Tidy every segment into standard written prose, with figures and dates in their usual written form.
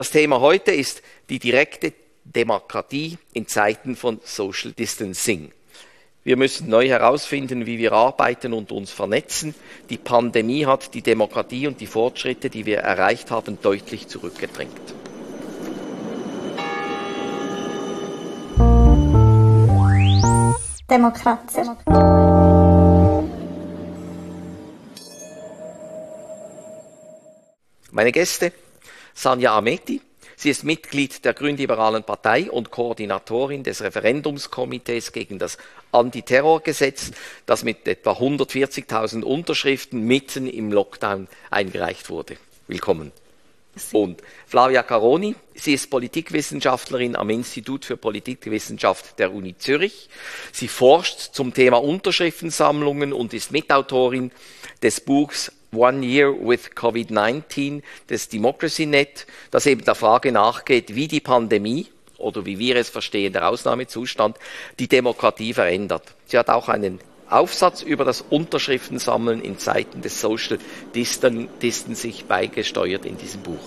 Das Thema heute ist die direkte Demokratie in Zeiten von Social Distancing. Wir müssen neu herausfinden, wie wir arbeiten und uns vernetzen. Die Pandemie hat die Demokratie und die Fortschritte, die wir erreicht haben, deutlich zurückgedrängt. Demokratie. Meine Gäste: Sanja Ameti. Sie ist Mitglied der Grünliberalen Partei und Koordinatorin des Referendumskomitees gegen das Antiterrorgesetz, das mit etwa 140.000 Unterschriften mitten im Lockdown eingereicht wurde. Willkommen. Und Flavia Caroni, sie ist Politikwissenschaftlerin am Institut für Politikwissenschaft der Uni Zürich. Sie forscht zum Thema Unterschriftensammlungen und ist Mitautorin des Buchs One Year with COVID-19 des DemocracyNet, das eben der Frage nachgeht, wie die Pandemie oder wie wir es verstehen, der Ausnahmezustand, die Demokratie verändert. Sie hat auch einen Aufsatz über das Unterschriftensammeln in Zeiten des Social Distancing beigesteuert in diesem Buch.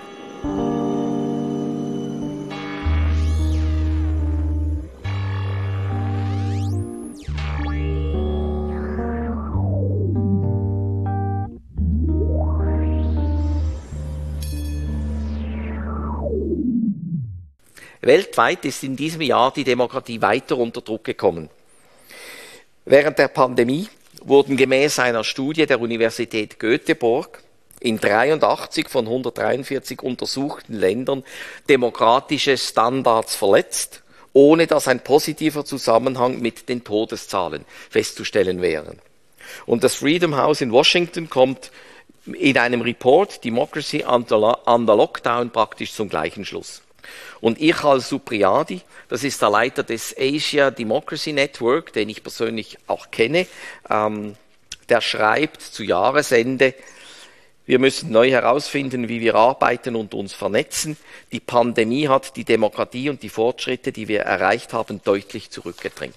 Weltweit ist in diesem Jahr die Demokratie weiter unter Druck gekommen. Während der Pandemie wurden gemäß einer Studie der Universität Göteborg in 83 von 143 untersuchten Ländern demokratische Standards verletzt, ohne dass ein positiver Zusammenhang mit den Todeszahlen festzustellen wäre. Und das Freedom House in Washington kommt in einem Report Democracy under Lockdown praktisch zum gleichen Schluss. Und Ichal Supriadi, das ist der Leiter des Asia Democracy Network, den ich persönlich auch kenne, der schreibt zu Jahresende: Wir müssen neu herausfinden, wie wir arbeiten und uns vernetzen. Die Pandemie hat die Demokratie und die Fortschritte, die wir erreicht haben, deutlich zurückgedrängt.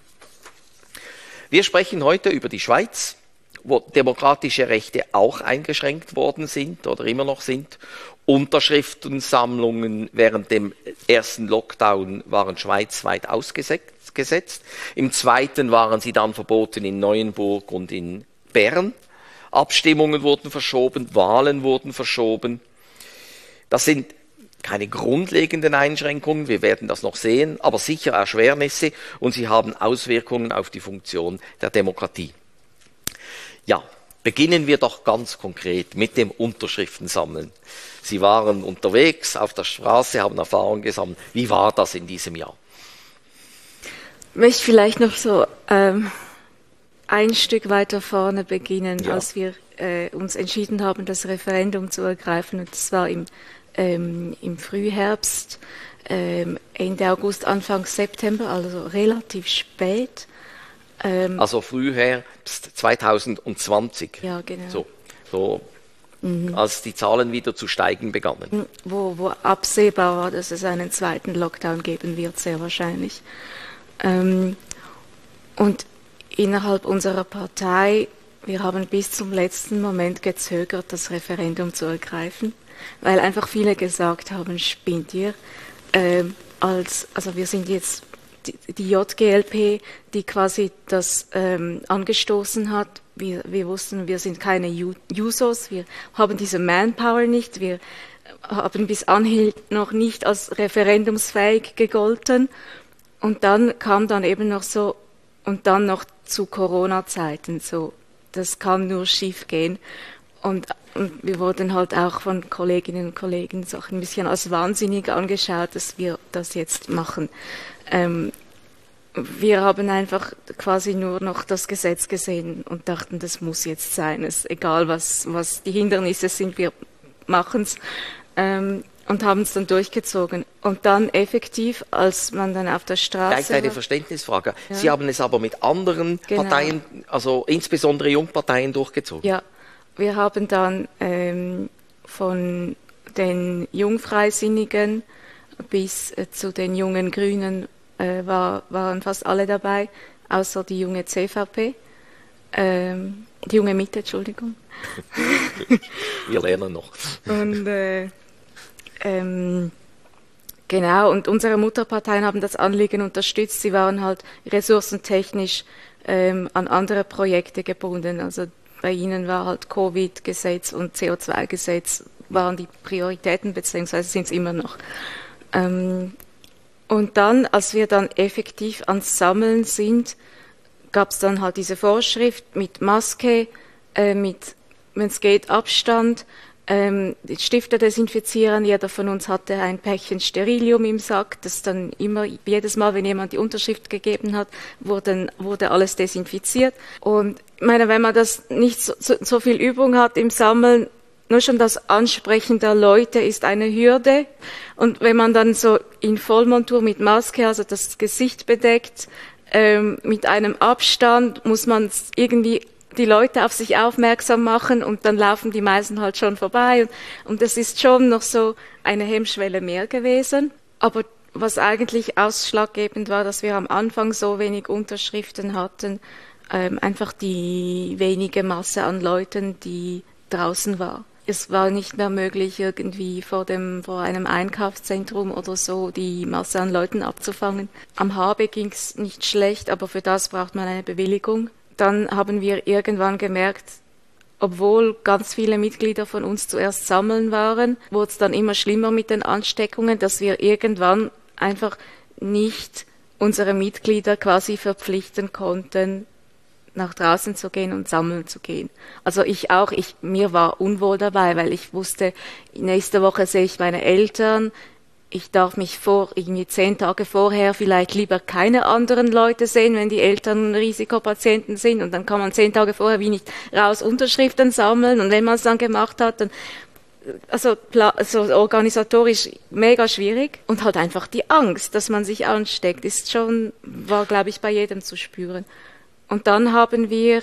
Wir sprechen heute über die Schweiz, wo demokratische Rechte auch eingeschränkt worden sind oder immer noch sind. Unterschriftensammlungen während dem ersten Lockdown waren schweizweit ausgesetzt. Im zweiten waren sie dann verboten in Neuenburg und in Bern. Abstimmungen wurden verschoben, Wahlen wurden verschoben. Das sind keine grundlegenden Einschränkungen, wir werden das noch sehen, aber sicher Erschwernisse, und sie haben Auswirkungen auf die Funktion der Demokratie. Ja, beginnen wir doch ganz konkret mit dem Unterschriftensammeln. Sie waren unterwegs auf der Straße, haben Erfahrungen gesammelt. Wie war das in diesem Jahr? Ich möchte vielleicht noch so ein Stück weiter vorne beginnen, als wir uns entschieden haben, das Referendum zu ergreifen. Und das war im Frühherbst, Ende August, Anfang September, also relativ spät. Also Frühherbst 2020. Ja, genau. So als die Zahlen wieder zu steigen begannen. Wo absehbar war, dass es einen zweiten Lockdown geben wird, sehr wahrscheinlich. Und innerhalb unserer Partei, wir haben bis zum letzten Moment gezögert, das Referendum zu ergreifen, weil einfach viele gesagt haben, spinnt ihr? Also wir sind jetzt die JGLP, die quasi das angestoßen hat. Wir wussten, wir sind keine Jusos, wir haben diese Manpower nicht, wir haben bis anhin noch nicht als referendumsfähig gegolten. Und dann kam dann eben noch so, und dann noch zu Corona-Zeiten so, das kann nur schief gehen. Und wir wurden halt auch von Kolleginnen und Kollegen so ein bisschen als wahnsinnig angeschaut, dass wir das jetzt machen. Wir haben einfach quasi nur noch das Gesetz gesehen und dachten, das muss jetzt sein. Egal was die Hindernisse sind, wir machen es und haben es dann durchgezogen. Und dann effektiv, als man dann auf der Straße... Vielleicht eine Verständnisfrage. Ja. Sie haben es aber mit anderen Parteien, also insbesondere Jungparteien, durchgezogen? Ja, wir haben dann von den Jungfreisinnigen bis zu den jungen Grünen waren fast alle dabei, außer die junge CVP, die junge Mitte, Entschuldigung. Wir lernen noch. Und Genau, und unsere Mutterparteien haben das Anliegen unterstützt. Sie waren halt ressourcentechnisch an andere Projekte gebunden. Also bei ihnen war halt Covid-Gesetz und CO2-Gesetz waren die Prioritäten, beziehungsweise sind es immer noch. Und dann, als wir dann effektiv ans Sammeln sind, gab es dann halt diese Vorschrift mit Maske, mit, wenn es geht, Abstand, die Stifte desinfizieren. Jeder von uns hatte ein Päckchen Sterilium im Sack, das dann immer, jedes Mal, wenn jemand die Unterschrift gegeben hat, wurde alles desinfiziert. Und ich meine, wenn man das nicht so viel Übung hat im Sammeln, nur schon das Ansprechen der Leute ist eine Hürde. Und wenn man dann so in Vollmontur mit Maske, also das Gesicht bedeckt, mit einem Abstand, muss man irgendwie die Leute auf sich aufmerksam machen und dann laufen die meisten halt schon vorbei. Und das ist schon noch so eine Hemmschwelle mehr gewesen. Aber was eigentlich ausschlaggebend war, dass wir am Anfang so wenig Unterschriften hatten, einfach die wenige Masse an Leuten, die draußen war. Es war nicht mehr möglich, irgendwie vor einem Einkaufszentrum oder so die Masse an Leuten abzufangen. Am Habe ging's nicht schlecht, aber für das braucht man eine Bewilligung. Dann haben wir irgendwann gemerkt, obwohl ganz viele Mitglieder von uns zuerst sammeln waren, wurde es dann immer schlimmer mit den Ansteckungen, dass wir irgendwann einfach nicht unsere Mitglieder quasi verpflichten konnten, nach draußen zu gehen und sammeln zu gehen. Also mir war unwohl dabei, weil ich wusste, nächste Woche sehe ich meine Eltern, ich darf mich irgendwie 10 Tage vorher vielleicht lieber keine anderen Leute sehen, wenn die Eltern Risikopatienten sind, und dann kann man 10 Tage vorher wie nicht raus Unterschriften sammeln, und wenn man es dann gemacht hat, dann also organisatorisch mega schwierig, und halt einfach die Angst, dass man sich ansteckt, war glaube ich bei jedem zu spüren. Und dann haben wir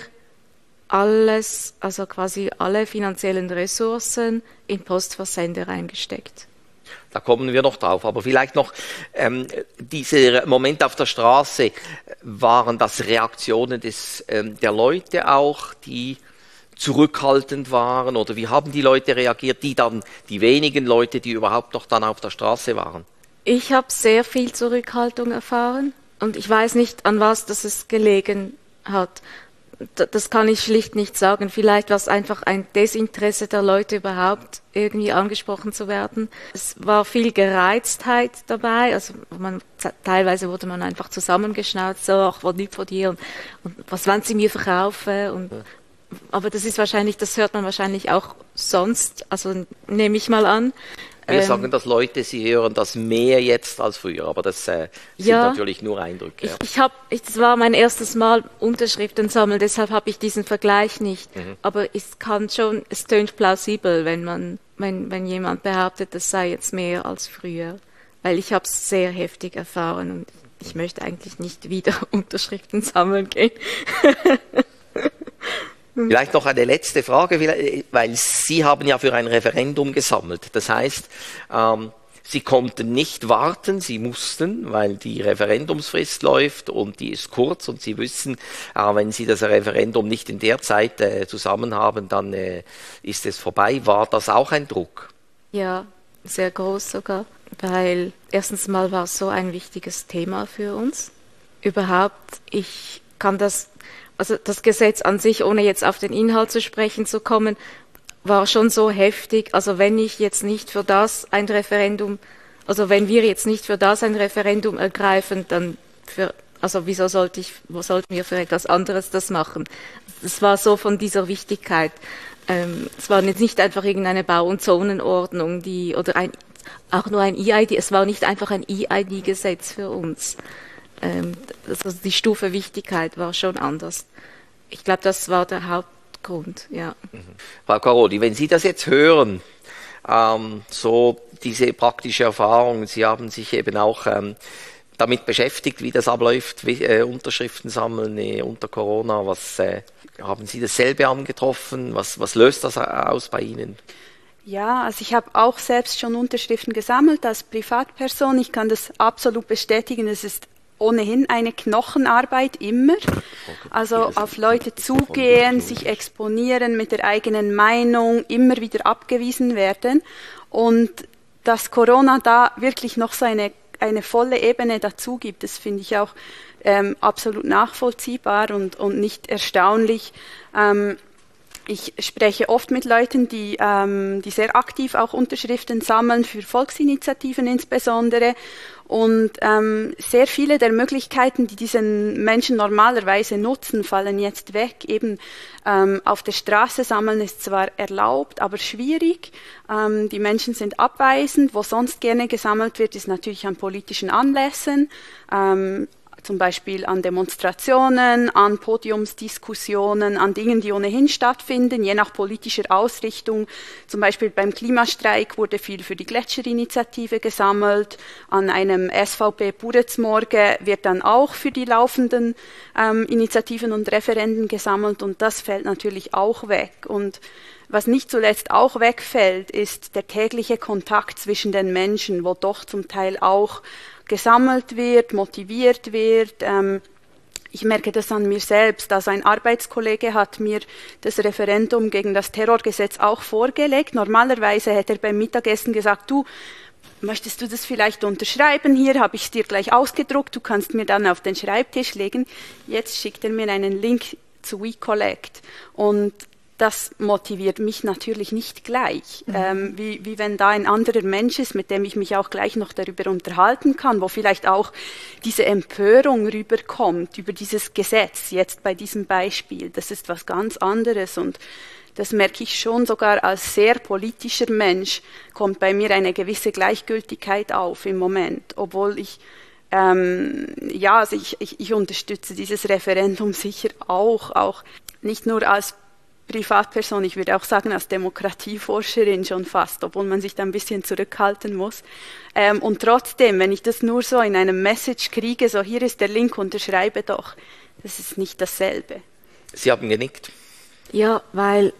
also quasi alle finanziellen Ressourcen in Postversände reingesteckt. Da kommen wir noch drauf. Aber vielleicht noch, dieser Moment auf der Straße, waren das Reaktionen der Leute auch, die zurückhaltend waren? Oder wie haben die Leute reagiert, die wenigen Leute, die überhaupt noch dann auf der Straße waren? Ich habe sehr viel Zurückhaltung erfahren. Und ich weiß nicht, an was das gelegen hat. Das kann ich schlicht nicht sagen. Vielleicht war es einfach ein Desinteresse der Leute überhaupt, irgendwie angesprochen zu werden. Es war viel Gereiztheit dabei. Also teilweise wurde man einfach zusammengeschnauzt, so, ach, was lieb von dir und was wollen Sie mir verkaufen? Aber das hört man wahrscheinlich auch sonst, also nehme ich mal an. Wir sagen das Leute, sie hören das mehr jetzt als früher, aber das sind natürlich nur Eindrücke. Ja. Das war mein erstes Mal Unterschriften sammeln, deshalb habe ich diesen Vergleich nicht. Aber es tönt plausibel, wenn jemand behauptet, das sei jetzt mehr als früher. Weil ich habe es sehr heftig erfahren und ich möchte eigentlich nicht wieder Unterschriften sammeln gehen. Vielleicht noch eine letzte Frage, weil Sie haben ja für ein Referendum gesammelt. Das heißt, Sie konnten nicht warten, Sie mussten, weil die Referendumsfrist läuft und die ist kurz und Sie wissen, wenn Sie das Referendum nicht in der Zeit zusammen haben, dann ist es vorbei. War das auch ein Druck? Ja, sehr groß sogar, weil erstens mal war es so ein wichtiges Thema für uns. Überhaupt, also das Gesetz an sich, ohne jetzt auf den Inhalt zu sprechen zu kommen, war schon so heftig. Also wenn wir jetzt nicht für das ein Referendum ergreifen, dann wieso sollten wir für etwas anderes das machen? Es war so von dieser Wichtigkeit. Es war jetzt nicht einfach irgendeine Bau- und Zonenordnung, auch nur ein EID. Es war nicht einfach ein EID-Gesetz für uns. Also die Stufe Wichtigkeit war schon anders. Ich glaube, das war der Hauptgrund, ja. Frau Caroli, wenn Sie das jetzt hören, so diese praktische Erfahrung, Sie haben sich eben auch damit beschäftigt, wie das abläuft, Unterschriften sammeln unter Corona. Haben Sie dasselbe angetroffen? Was löst das aus bei Ihnen? Ja, also ich habe auch selbst schon Unterschriften gesammelt als Privatperson. Ich kann das absolut bestätigen. Es ist ohnehin eine Knochenarbeit immer. Also auf Leute zugehen, sich exponieren mit der eigenen Meinung, immer wieder abgewiesen werden. Und dass Corona da wirklich noch so eine volle Ebene dazu gibt, das finde ich auch absolut nachvollziehbar und nicht erstaunlich. Ich spreche oft mit Leuten, die sehr aktiv auch Unterschriften sammeln, für Volksinitiativen insbesondere. Und sehr viele der Möglichkeiten, die diese Menschen normalerweise nutzen, fallen jetzt weg. Eben auf der Straße sammeln ist zwar erlaubt, aber schwierig. Die Menschen sind abweisend. Wo sonst gerne gesammelt wird, ist natürlich an politischen Anlässen. Zum Beispiel an Demonstrationen, an Podiumsdiskussionen, an Dingen, die ohnehin stattfinden, je nach politischer Ausrichtung. Zum Beispiel beim Klimastreik wurde viel für die Gletscherinitiative gesammelt. An einem SVP-Buretzmorgen wird dann auch für die laufenden Initiativen und Referenden gesammelt. Und das fällt natürlich auch weg. Und was nicht zuletzt auch wegfällt, ist der tägliche Kontakt zwischen den Menschen, wo doch zum Teil auch gesammelt wird, motiviert wird. Ich merke das an mir selbst. Also ein Arbeitskollege hat mir das Referendum gegen das Terrorgesetz auch vorgelegt. Normalerweise hätte er beim Mittagessen gesagt, du, möchtest du das vielleicht unterschreiben? Hier habe ich es dir gleich ausgedruckt, du kannst mir dann auf den Schreibtisch legen. Jetzt schickt er mir einen Link zu WeCollect. Und das motiviert mich natürlich nicht gleich, wie wenn da ein anderer Mensch ist, mit dem ich mich auch gleich noch darüber unterhalten kann, wo vielleicht auch diese Empörung rüberkommt über dieses Gesetz, jetzt bei diesem Beispiel. Das ist was ganz anderes und das merke ich schon, sogar als sehr politischer Mensch kommt bei mir eine gewisse Gleichgültigkeit auf im Moment, obwohl ich ich unterstütze dieses Referendum sicher auch nicht nur als Privatperson, ich würde auch sagen als Demokratieforscherin schon fast, obwohl man sich da ein bisschen zurückhalten muss. Und trotzdem, wenn ich das nur so in einem Message kriege, so hier ist der Link, unterschreibe doch, das ist nicht dasselbe. Sie haben genickt. Ja, weil,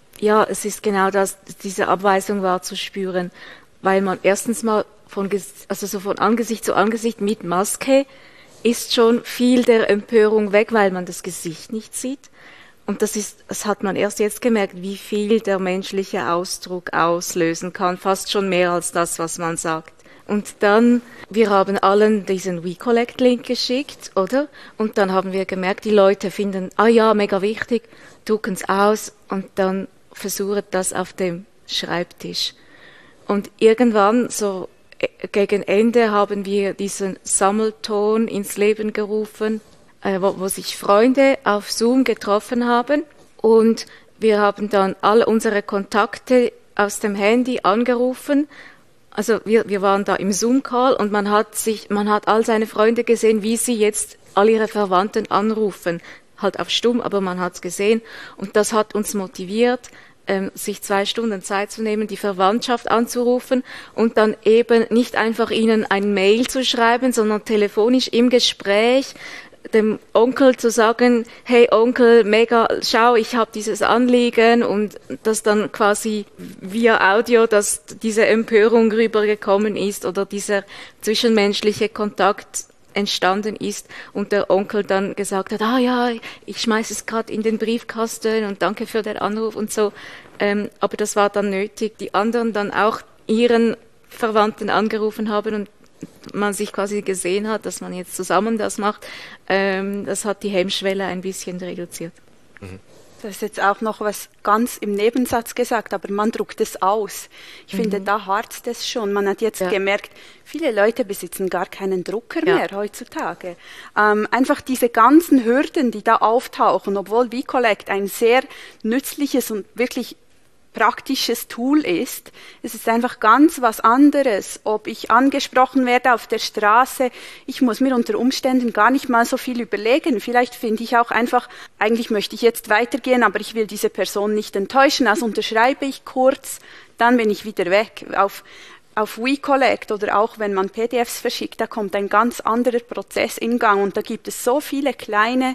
es ist genau das, diese Abweisung war zu spüren, weil man erstens mal von Angesicht zu Angesicht mit Maske ist schon viel der Empörung weg, weil man das Gesicht nicht sieht. Und das hat man erst jetzt gemerkt, wie viel der menschliche Ausdruck auslösen kann, fast schon mehr als das, was man sagt. Und dann, wir haben allen diesen WeCollect-Link geschickt, oder? Und dann haben wir gemerkt, die Leute finden, mega wichtig, drucken es aus und dann versuchen das auf dem Schreibtisch. Und irgendwann, so gegen Ende, haben wir diesen Sammelton ins Leben gerufen, wo sich Freunde auf Zoom getroffen haben und wir haben dann alle unsere Kontakte aus dem Handy angerufen. Also wir waren da im Zoom-Call und man hat all seine Freunde gesehen, wie sie jetzt all ihre Verwandten anrufen. Halt auf Stumm, aber man hat's gesehen und das hat uns motiviert, sich 2 Stunden Zeit zu nehmen, die Verwandtschaft anzurufen und dann eben nicht einfach ihnen ein Mail zu schreiben, sondern telefonisch im Gespräch dem Onkel zu sagen, hey Onkel, mega, schau, ich habe dieses Anliegen und das dann quasi via Audio, dass diese Empörung rübergekommen ist oder dieser zwischenmenschliche Kontakt entstanden ist und der Onkel dann gesagt hat, ich schmeiße es gerade in den Briefkasten und danke für den Anruf und so. Aber das war dann nötig, die anderen dann auch ihren Verwandten angerufen haben und man sich quasi gesehen hat, dass man jetzt zusammen das macht, das hat die Hemmschwelle ein bisschen reduziert. Das ist jetzt auch noch was ganz im Nebensatz gesagt, aber man druckt es aus. Ich finde, da harzt es schon. Man hat jetzt gemerkt, viele Leute besitzen gar keinen Drucker mehr heutzutage. Einfach diese ganzen Hürden, die da auftauchen, obwohl WeCollect ein sehr nützliches und wirklich praktisches Tool ist. Es ist einfach ganz was anderes, ob ich angesprochen werde auf der Straße. Ich muss mir unter Umständen gar nicht mal so viel überlegen. Vielleicht finde ich auch einfach, eigentlich möchte ich jetzt weitergehen, aber ich will diese Person nicht enttäuschen, also unterschreibe ich kurz, dann bin ich wieder weg. Auf WeCollect oder auch wenn man PDFs verschickt, da kommt ein ganz anderer Prozess in Gang und da gibt es so viele kleine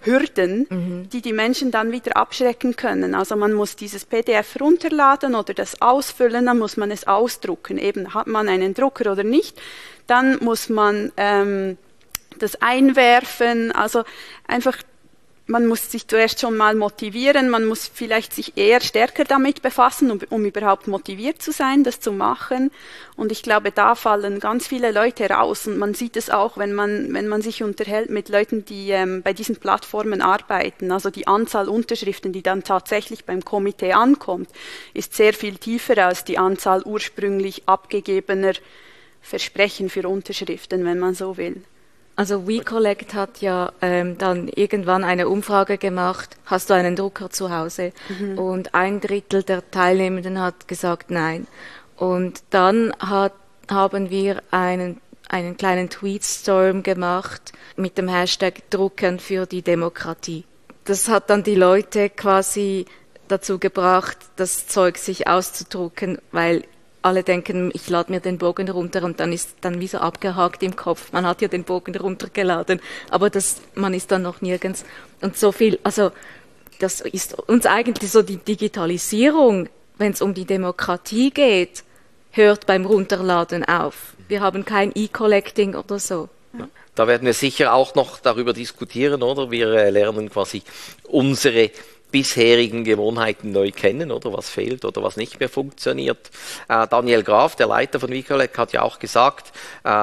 Hürden, die Menschen dann wieder abschrecken können. Also man muss dieses PDF runterladen oder das ausfüllen, dann muss man es ausdrucken. Eben hat man einen Drucker oder nicht, dann muss man das einwerfen. Also einfach man muss sich zuerst schon mal motivieren, man muss vielleicht sich eher stärker damit befassen, um überhaupt motiviert zu sein, das zu machen. Und ich glaube, da fallen ganz viele Leute raus. Und man sieht es auch, wenn man sich unterhält mit Leuten, die bei diesen Plattformen arbeiten. Also die Anzahl Unterschriften, die dann tatsächlich beim Komitee ankommt, ist sehr viel tiefer als die Anzahl ursprünglich abgegebener Versprechen für Unterschriften, wenn man so will. Also WeCollect hat ja dann irgendwann eine Umfrage gemacht, hast du einen Drucker zu Hause? Und 1/3 der Teilnehmenden hat gesagt nein. Und dann haben wir einen kleinen Tweetstorm gemacht mit dem Hashtag Druckern für die Demokratie. Das hat dann die Leute quasi dazu gebracht, das Zeug sich auszudrucken, weil alle denken, ich lade mir den Bogen runter und dann ist dann wie so abgehakt im Kopf. Man hat ja den Bogen runtergeladen, aber man ist dann noch nirgends. Und so viel, also das ist uns eigentlich so die Digitalisierung, wenn es um die Demokratie geht, hört beim Runterladen auf. Wir haben kein E-Collecting oder so. Ja. Da werden wir sicher auch noch darüber diskutieren, oder? Wir lernen quasi unsere bisherigen Gewohnheiten neu kennen, oder was fehlt oder was nicht mehr funktioniert. Daniel Graf, der Leiter von WeCollect, hat ja auch gesagt,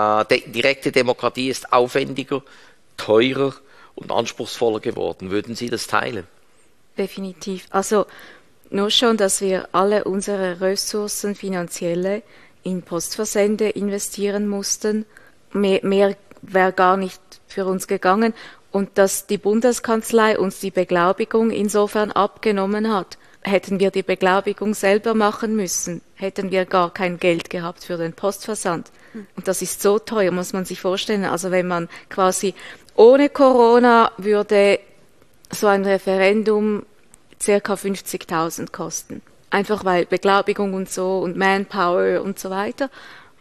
direkte Demokratie ist aufwendiger, teurer und anspruchsvoller geworden. Würden Sie das teilen? Definitiv. Also nur schon, dass wir alle unsere Ressourcen finanzielle in Postversände investieren mussten. Mehr wäre gar nicht für uns gegangen. Und dass die Bundeskanzlei uns die Beglaubigung insofern abgenommen hat. Hätten wir die Beglaubigung selber machen müssen, hätten wir gar kein Geld gehabt für den Postversand. Und das ist so teuer, muss man sich vorstellen. Also wenn man quasi ohne Corona würde so ein Referendum ca. 50.000 kosten. Einfach weil Beglaubigung und so und Manpower und so weiter,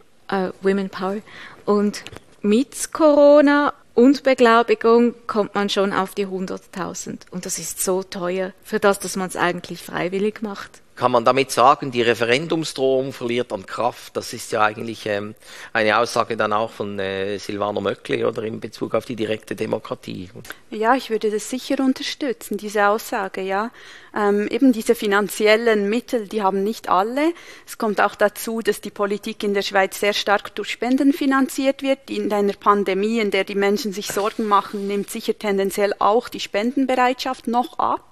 Womenpower. Und mit Corona und Beglaubigung kommt man schon auf die 100.000. Und das ist so teuer für das, dass man es eigentlich freiwillig macht. Kann man damit sagen, die Referendumsdrohung verliert an Kraft? Das ist ja eigentlich eine Aussage dann auch von Silvana Möckli, oder in Bezug auf die direkte Demokratie. Ja, ich würde das sicher unterstützen, diese Aussage, ja. Eben diese finanziellen Mittel, die haben nicht alle. Es kommt auch dazu, dass die Politik in der Schweiz sehr stark durch Spenden finanziert wird. In einer Pandemie, in der die Menschen sich Sorgen machen, nimmt sicher tendenziell auch die Spendenbereitschaft noch ab.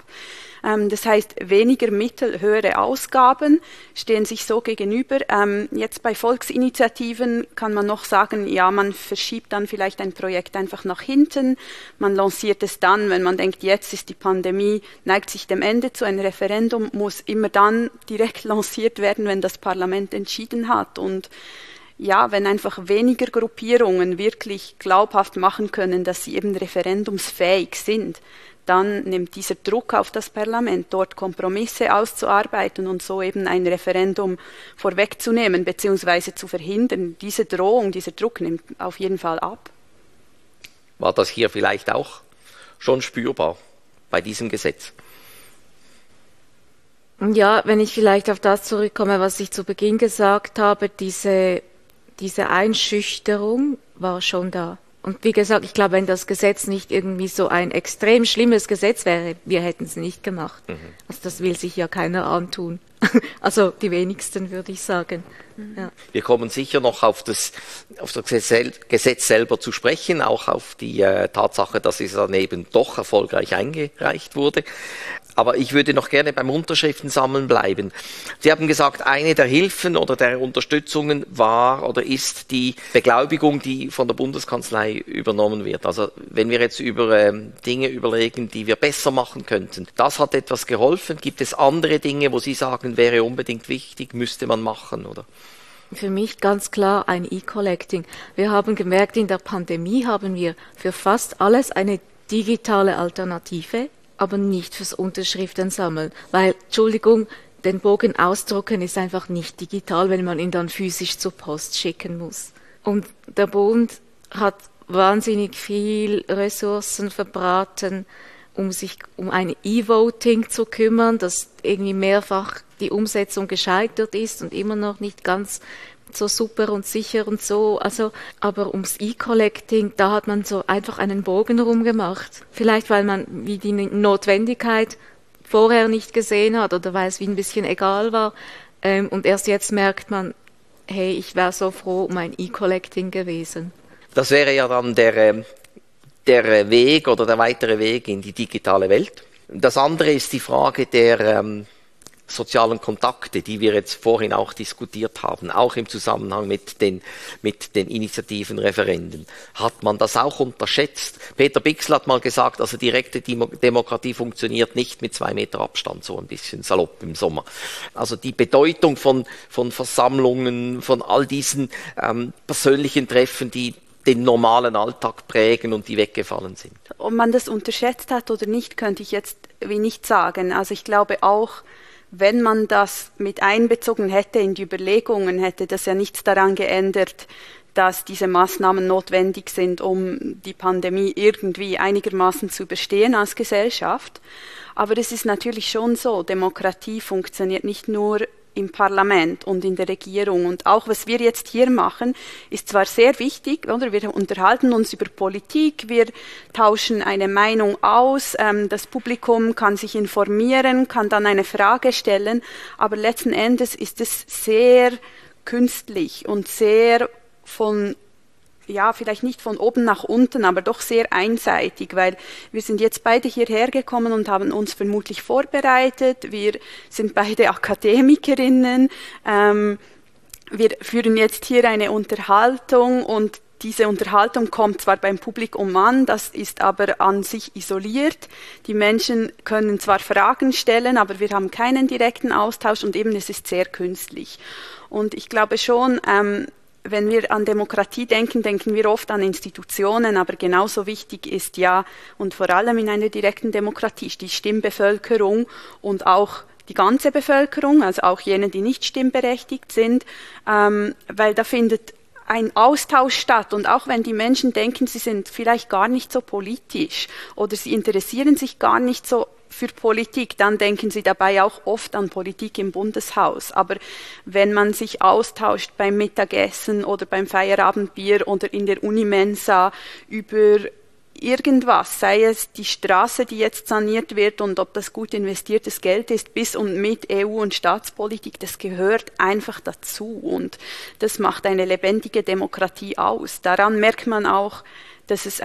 Das heißt, weniger Mittel, höhere Ausgaben stehen sich so gegenüber. Jetzt bei Volksinitiativen kann man noch sagen, ja, man verschiebt dann vielleicht ein Projekt einfach nach hinten. Man lanciert es dann, wenn man denkt, jetzt ist die Pandemie, neigt sich dem Ende zu. Ein Referendum muss immer dann direkt lanciert werden, wenn das Parlament entschieden hat. Und ja, wenn einfach weniger Gruppierungen wirklich glaubhaft machen können, dass sie eben referendumsfähig sind, dann nimmt dieser Druck auf das Parlament, dort Kompromisse auszuarbeiten und so eben ein Referendum vorwegzunehmen bzw. zu verhindern. Diese Drohung, dieser Druck nimmt auf jeden Fall ab. War das hier vielleicht auch schon spürbar bei diesem Gesetz? Ja, wenn ich vielleicht auf das zurückkomme, was ich zu Beginn gesagt habe, diese Einschüchterung war schon da. Und wie gesagt, ich glaube, wenn das Gesetz nicht irgendwie so ein extrem schlimmes Gesetz wäre, wir hätten es nicht gemacht. Also das will sich ja keiner antun. Also die wenigsten, würde ich sagen. Ja. Wir kommen sicher noch auf das Gesetz selber zu sprechen, auch auf die Tatsache, dass es dann eben doch erfolgreich eingereicht wurde. Aber ich würde noch gerne beim Unterschriftensammeln bleiben. Sie haben gesagt, eine der Hilfen oder der Unterstützungen war oder ist die Beglaubigung, die von der Bundeskanzlei übernommen wird. Also wenn wir jetzt über Dinge überlegen, die wir besser machen könnten, das hat etwas geholfen. Gibt es andere Dinge, wo Sie sagen, wäre unbedingt wichtig, müsste man machen, oder? Für mich ganz klar ein E-Collecting. Wir haben gemerkt, in der Pandemie haben wir für fast alles eine digitale Alternative, aber nicht fürs Unterschriftensammeln, weil, Entschuldigung, den Bogen ausdrucken ist einfach nicht digital, wenn man ihn dann physisch zur Post schicken muss. Und der Bund hat wahnsinnig viel Ressourcen verbraten, um sich um ein E-Voting zu kümmern, das irgendwie mehrfach die Umsetzung gescheitert ist und immer noch nicht ganz so super und sicher und so. Also, aber ums E-Collecting, da hat man so einfach einen Bogen rumgemacht. Vielleicht, weil man wie die Notwendigkeit vorher nicht gesehen hat oder weil es wie ein bisschen egal war. Und erst jetzt merkt man, hey, ich wäre so froh um ein E-Collecting gewesen. Das wäre ja dann der Weg oder der weitere Weg in die digitale Welt. Das andere ist die Frage der sozialen Kontakte, die wir jetzt vorhin auch diskutiert haben, auch im Zusammenhang mit den Initiativen, Referenden. Hat man das auch unterschätzt? Peter Bichsel hat mal gesagt, also direkte Demokratie funktioniert nicht mit 2 Meter Abstand, so ein bisschen salopp im Sommer. Also die Bedeutung von Versammlungen, von all diesen persönlichen Treffen, die den normalen Alltag prägen und die weggefallen sind. Ob man das unterschätzt hat oder nicht, könnte ich jetzt wie nicht sagen. Also ich glaube auch, wenn man das mit einbezogen hätte in die Überlegungen, hätte das ja nichts daran geändert, dass diese Maßnahmen notwendig sind, um die Pandemie irgendwie einigermaßen zu überstehen als Gesellschaft. Aber es ist natürlich schon so, Demokratie funktioniert nicht nur im Parlament und in der Regierung. Und auch, was wir jetzt hier machen, ist zwar sehr wichtig, oder? Wir unterhalten uns über Politik, wir tauschen eine Meinung aus, das Publikum kann sich informieren, kann dann eine Frage stellen, aber letzten Endes ist es sehr künstlich und sehr vielleicht nicht von oben nach unten, aber doch sehr einseitig, weil wir sind jetzt beide hierher gekommen und haben uns vermutlich vorbereitet. Wir sind beide Akademikerinnen. Wir führen jetzt hier eine Unterhaltung und diese Unterhaltung kommt zwar beim Publikum an, das ist aber an sich isoliert. Die Menschen können zwar Fragen stellen, aber wir haben keinen direkten Austausch und eben es ist sehr künstlich. Und ich glaube schon, wenn wir an Demokratie denken, denken wir oft an Institutionen, aber genauso wichtig ist ja, und vor allem in einer direkten Demokratie, die Stimmbevölkerung und auch die ganze Bevölkerung, also auch jene, die nicht stimmberechtigt sind, weil da findet ein Austausch statt. Und auch wenn die Menschen denken, sie sind vielleicht gar nicht so politisch oder sie interessieren sich gar nicht so für Politik, dann denken sie dabei auch oft an Politik im Bundeshaus. Aber wenn man sich austauscht beim Mittagessen oder beim Feierabendbier oder in der Unimensa über irgendwas, sei es die Straße, die jetzt saniert wird und ob das gut investiertes Geld ist, bis und mit EU und Staatspolitik, das gehört einfach dazu und das macht eine lebendige Demokratie aus. Daran merkt man auch, dass es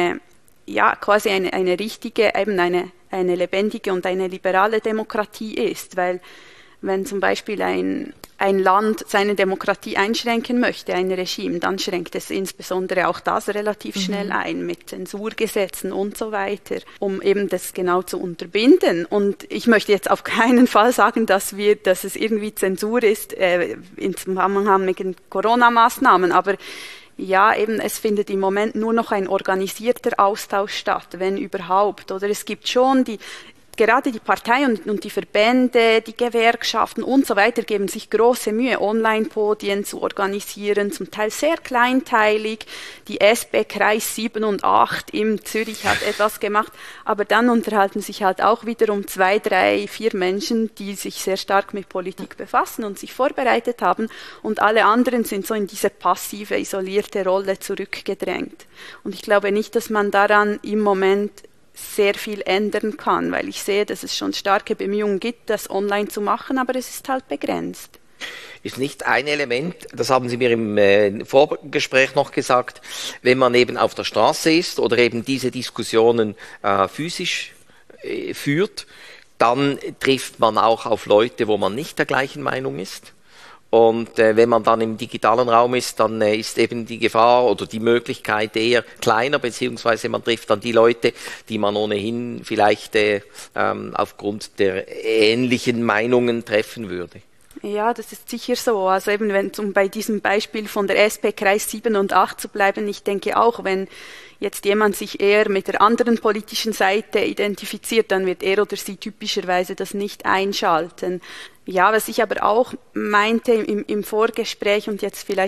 quasi eine richtige, eben eine lebendige und eine liberale Demokratie ist, weil wenn zum Beispiel ein Land seine Demokratie einschränken möchte, ein Regime, dann schränkt es insbesondere auch das relativ schnell ein mit Zensurgesetzen und so weiter, um eben das genau zu unterbinden. Und ich möchte jetzt auf keinen Fall sagen, dass es irgendwie Zensur ist im Zusammenhang mit den Corona-Maßnahmen, aber ja, eben, es findet im Moment nur noch ein organisierter Austausch statt, wenn überhaupt. Oder es gibt schon gerade die Parteien und die Verbände, die Gewerkschaften und so weiter geben sich große Mühe, Online-Podien zu organisieren, zum Teil sehr kleinteilig. Die SP Kreis 7 und 8 in Zürich hat etwas gemacht, aber dann unterhalten sich halt auch wiederum 2, 3, 4 Menschen, die sich sehr stark mit Politik befassen und sich vorbereitet haben und alle anderen sind so in diese passive, isolierte Rolle zurückgedrängt. Und ich glaube nicht, dass man daran im Moment sehr viel ändern kann, weil ich sehe, dass es schon starke Bemühungen gibt, das online zu machen, aber es ist halt begrenzt. Ist nicht ein Element, das haben Sie mir im Vorgespräch noch gesagt, wenn man eben auf der Straße ist oder eben diese Diskussionen physisch führt, dann trifft man auch auf Leute, wo man nicht der gleichen Meinung ist. Und wenn man dann im digitalen Raum ist, dann ist eben die Gefahr oder die Möglichkeit eher kleiner, beziehungsweise man trifft dann die Leute, die man ohnehin vielleicht aufgrund der ähnlichen Meinungen treffen würde. Ja, das ist sicher so. Also eben, um bei diesem Beispiel von der SP Kreis 7 und 8 zu bleiben, ich denke auch, wenn jetzt jemand sich eher mit der anderen politischen Seite identifiziert, dann wird er oder sie typischerweise das nicht einschalten. Ja, was ich aber auch meinte im Vorgespräch und jetzt vielleicht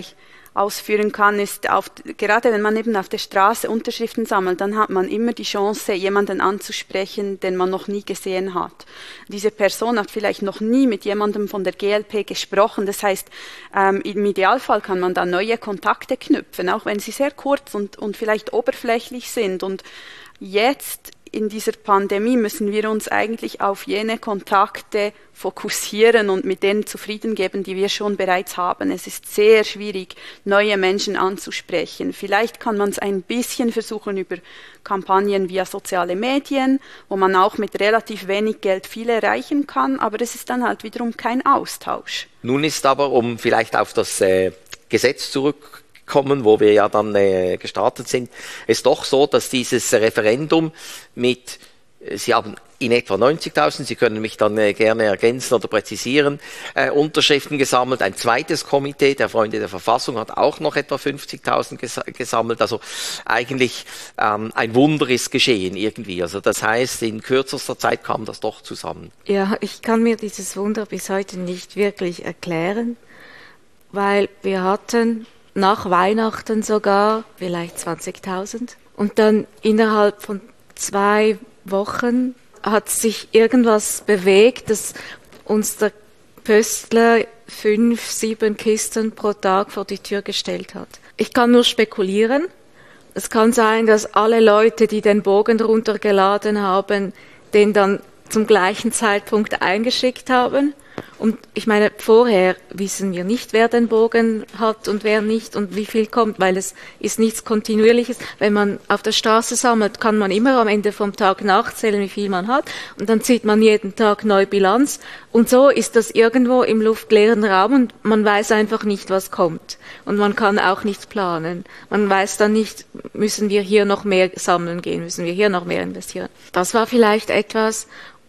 ausführen kann, ist, gerade wenn man eben auf der Straße Unterschriften sammelt, dann hat man immer die Chance, jemanden anzusprechen, den man noch nie gesehen hat. Diese Person hat vielleicht noch nie mit jemandem von der GLP gesprochen. Das heißt, im Idealfall kann man da neue Kontakte knüpfen, auch wenn sie sehr kurz und vielleicht oberflächlich sind. Und jetzt in dieser Pandemie müssen wir uns eigentlich auf jene Kontakte fokussieren und mit denen zufrieden geben, die wir schon bereits haben. Es ist sehr schwierig, neue Menschen anzusprechen. Vielleicht kann man es ein bisschen versuchen über Kampagnen via soziale Medien, wo man auch mit relativ wenig Geld viel erreichen kann, aber es ist dann halt wiederum kein Austausch. Nun ist aber, um vielleicht auf das Gesetz zurückzukommen, wo wir ja dann gestartet sind, ist doch so, dass dieses Referendum mit, Sie haben in etwa 90.000, Sie können mich dann gerne ergänzen oder präzisieren, Unterschriften gesammelt. Ein zweites Komitee, der Freunde der Verfassung, hat auch noch etwa 50.000 gesammelt. Also eigentlich ein Wunder ist geschehen irgendwie. Also das heißt, in kürzester Zeit kam das doch zusammen. Ja, ich kann mir dieses Wunder bis heute nicht wirklich erklären, weil wir hatten nach Weihnachten sogar vielleicht 20.000. Und dann innerhalb von 2 Wochen hat sich irgendwas bewegt, dass uns der Pöstler 5, 7 Kisten pro Tag vor die Tür gestellt hat. Ich kann nur spekulieren. Es kann sein, dass alle Leute, die den Bogen runtergeladen haben, den dann zum gleichen Zeitpunkt eingeschickt haben. Und ich meine, vorher wissen wir nicht, wer den Bogen hat und wer nicht und wie viel kommt, weil es ist nichts Kontinuierliches. Wenn man auf der Straße sammelt, kann man immer am Ende vom Tag nachzählen, wie viel man hat. Und dann zieht man jeden Tag neu Bilanz. Und so ist das irgendwo im luftleeren Raum und man weiß einfach nicht, was kommt. Und man kann auch nichts planen. Man weiß dann nicht, müssen wir hier noch mehr sammeln gehen, müssen wir hier noch mehr investieren. Das war vielleicht etwas.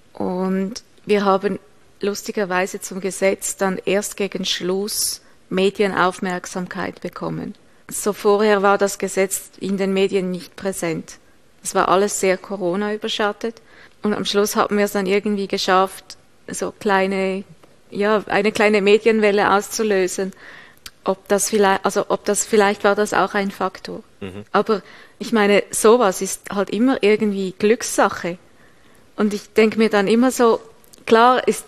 Und wir haben lustigerweise zum Gesetz dann erst gegen Schluss Medienaufmerksamkeit bekommen. So vorher war das Gesetz in den Medien nicht präsent. Es war alles sehr Corona überschattet. Und am Schluss haben wir es dann irgendwie geschafft, so eine kleine Medienwelle auszulösen. Ob das vielleicht war das auch ein Faktor. Mhm. Aber ich meine, sowas ist halt immer irgendwie Glückssache. Und ich denke mir dann immer so, klar ist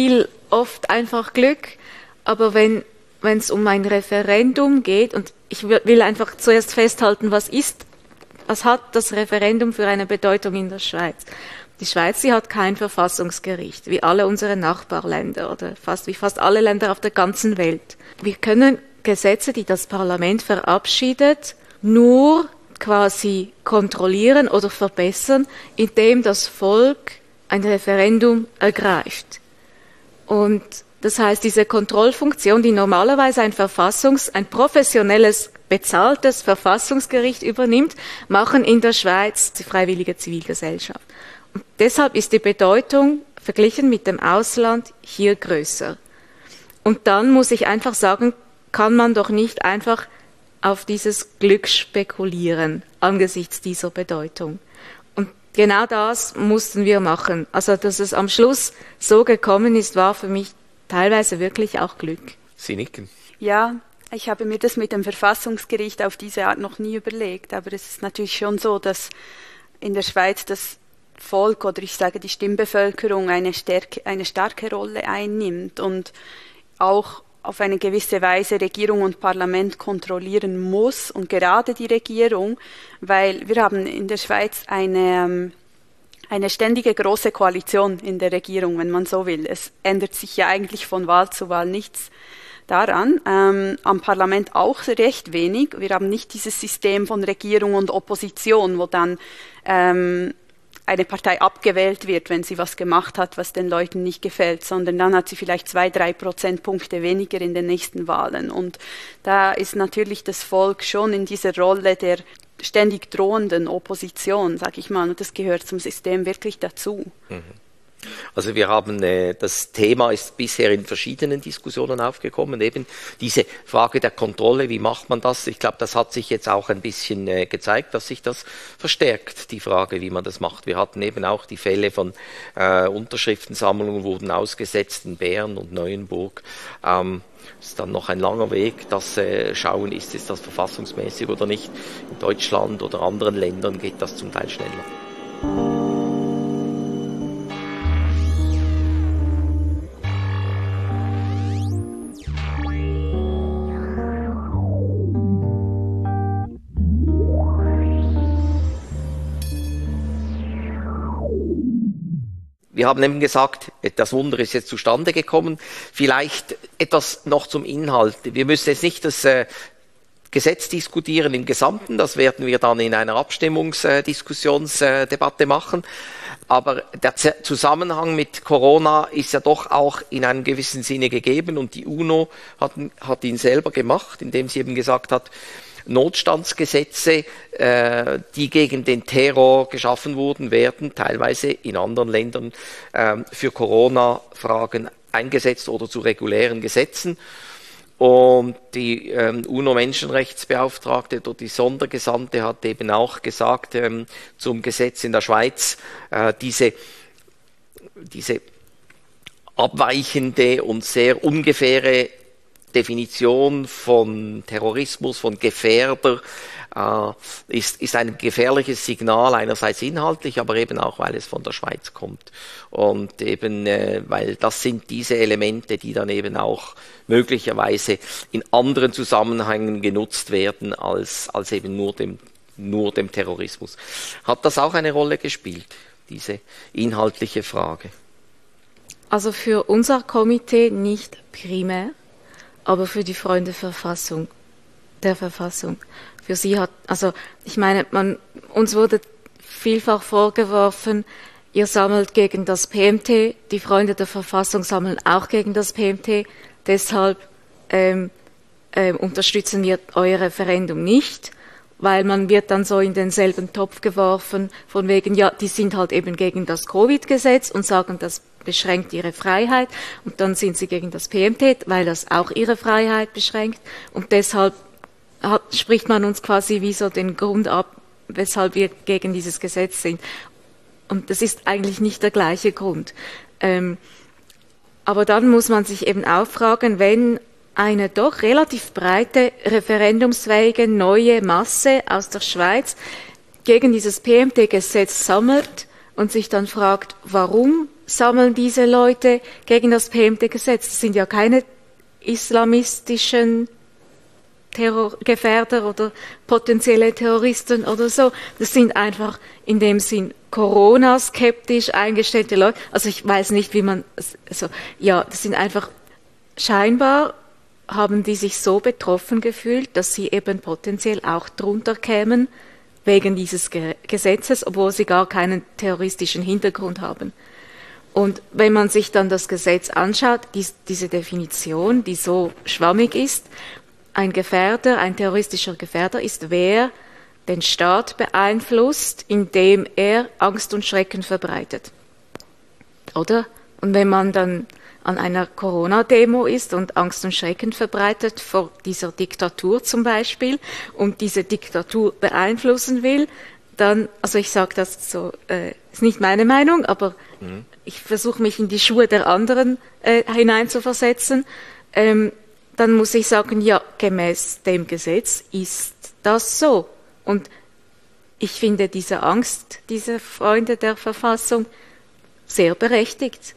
oft einfach Glück, aber wenn es um ein Referendum geht, und ich will einfach zuerst festhalten, was hat das Referendum für eine Bedeutung in der Schweiz? Die Schweiz, sie hat kein Verfassungsgericht, wie alle unsere Nachbarländer oder fast alle Länder auf der ganzen Welt. Wir können Gesetze, die das Parlament verabschiedet, nur quasi kontrollieren oder verbessern, indem das Volk ein Referendum ergreift. Und das heißt, diese Kontrollfunktion, die normalerweise ein professionelles, bezahltes Verfassungsgericht übernimmt, machen in der Schweiz die freiwillige Zivilgesellschaft. Und deshalb ist die Bedeutung verglichen mit dem Ausland hier größer. Und dann muss ich einfach sagen, kann man doch nicht einfach auf dieses Glück spekulieren angesichts dieser Bedeutung. Und genau das mussten wir machen. Also, dass es am Schluss so gekommen ist, war für mich teilweise wirklich auch Glück. Sie nicken. Ja, ich habe mir das mit dem Verfassungsgericht auf diese Art noch nie überlegt, aber es ist natürlich schon so, dass in der Schweiz das Volk oder ich sage die Stimmbevölkerung eine starke Rolle einnimmt und auch auf eine gewisse Weise Regierung und Parlament kontrollieren muss und gerade die Regierung, weil wir haben in der Schweiz eine ständige große Koalition in der Regierung, wenn man so will. Es ändert sich ja eigentlich von Wahl zu Wahl nichts daran. Am Parlament auch recht wenig. Wir haben nicht dieses System von Regierung und Opposition, wo dann eine Partei abgewählt wird, wenn sie was gemacht hat, was den Leuten nicht gefällt, sondern dann hat sie vielleicht 2-3 Prozentpunkte weniger in den nächsten Wahlen. Und da ist natürlich das Volk schon in dieser Rolle der ständig drohenden Opposition, sag ich mal, und das gehört zum System wirklich dazu. Also wir haben, das Thema ist bisher in verschiedenen Diskussionen aufgekommen, eben diese Frage der Kontrolle, wie macht man das? Ich glaube, das hat sich jetzt auch ein bisschen gezeigt, dass sich das verstärkt, die Frage, wie man das macht. Wir hatten eben auch die Fälle von Unterschriftensammlungen wurden ausgesetzt in Bern und Neuenburg. Ist dann noch ein langer Weg, das schauen, ist das verfassungsmäßig oder nicht. In Deutschland oder anderen Ländern geht das zum Teil schneller. Wir haben eben gesagt, das Wunder ist jetzt zustande gekommen. Vielleicht etwas noch zum Inhalt. Wir müssen jetzt nicht das Gesetz diskutieren im Gesamten, das werden wir dann in einer Abstimmungsdiskussionsdebatte machen. Aber der Zusammenhang mit Corona ist ja doch auch in einem gewissen Sinne gegeben und die UNO hat ihn selber gemacht, indem sie eben gesagt hat, Notstandsgesetze, die gegen den Terror geschaffen wurden, werden teilweise in anderen Ländern für Corona-Fragen eingesetzt oder zu regulären Gesetzen. Und die UNO-Menschenrechtsbeauftragte oder die Sondergesandte hat eben auch gesagt zum Gesetz in der Schweiz, diese abweichende und sehr ungefähre Definition von Terrorismus, von Gefährder, ist ein gefährliches Signal, einerseits inhaltlich, aber eben auch, weil es von der Schweiz kommt. Und eben, weil das sind diese Elemente, die dann eben auch möglicherweise in anderen Zusammenhängen genutzt werden, als eben nur dem Terrorismus. Hat das auch eine Rolle gespielt, diese inhaltliche Frage? Also für unser Komitee nicht primär, aber für die Freunde der Verfassung. Für sie hat, also ich meine, uns wurde vielfach vorgeworfen, ihr sammelt gegen das PMT, die Freunde der Verfassung sammeln auch gegen das PMT, deshalb unterstützen wir euer Referendum nicht, weil man wird dann so in denselben Topf geworfen, von wegen, ja, die sind halt eben gegen das Covid-Gesetz und sagen, das beschränkt ihre Freiheit und dann sind sie gegen das PMT, weil das auch ihre Freiheit beschränkt und deshalb spricht man uns quasi wie so den Grund ab, weshalb wir gegen dieses Gesetz sind. Und das ist eigentlich nicht der gleiche Grund. Aber dann muss man sich eben auch fragen, wenn eine doch relativ breite, referendumsfähige neue Masse aus der Schweiz gegen dieses PMT-Gesetz sammelt und sich dann fragt, warum sammeln diese Leute gegen das PMT-Gesetz? Das sind ja keine islamistischen Terrorgefährder oder potenzielle Terroristen oder so. Das sind einfach in dem Sinn Corona-skeptisch eingestellte Leute. Also ich weiß nicht, wie man, also ja, das sind einfach scheinbar haben die sich so betroffen gefühlt, dass sie eben potenziell auch drunter kämen wegen dieses Gesetzes, obwohl sie gar keinen terroristischen Hintergrund haben. Und wenn man sich dann das Gesetz anschaut, diese Definition, die so schwammig ist, ein terroristischer Gefährder ist, wer den Staat beeinflusst, indem er Angst und Schrecken verbreitet. Oder? Und wenn man dann an einer Corona-Demo ist und Angst und Schrecken verbreitet vor dieser Diktatur zum Beispiel und diese Diktatur beeinflussen will, dann, also ich sage das so, ist nicht meine Meinung, aber ich versuche mich in die Schuhe der anderen hineinzuversetzen, dann muss ich sagen, ja, gemäß dem Gesetz ist das so. Und ich finde diese Angst, diese Freunde der Verfassung, sehr berechtigt.